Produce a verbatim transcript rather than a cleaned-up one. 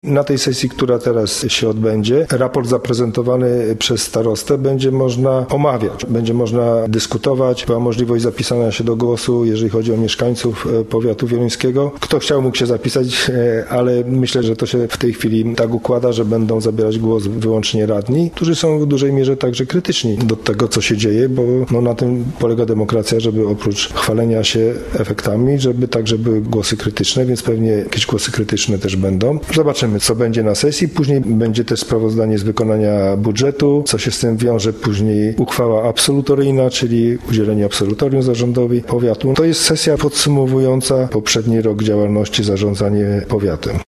Na tej sesji, która teraz się odbędzie, raport zaprezentowany przez starostę będzie można omawiać, będzie można dyskutować. Była możliwość zapisania się do głosu, jeżeli chodzi o mieszkańców powiatu wieluńskiego. Kto chciał, mógł się zapisać, ale myślę, że to się w tej chwili tak układa, że będą zabierać głos wyłącznie radni, którzy są w dużej mierze także krytyczni do tego, co się dzieje, bo no, na tym polega demokracja, żeby oprócz chwalenia się efektami, żeby także były głosy krytyczne, więc pewnie jakieś głosy krytyczne też będą. Zobaczymy, co będzie na sesji. Później będzie też sprawozdanie z wykonania budżetu, co się z tym wiąże. Później uchwała absolutoryjna, czyli udzielenie absolutorium zarządowi powiatu. To jest sesja podsumowująca poprzedni rok działalności zarządzanie powiatem.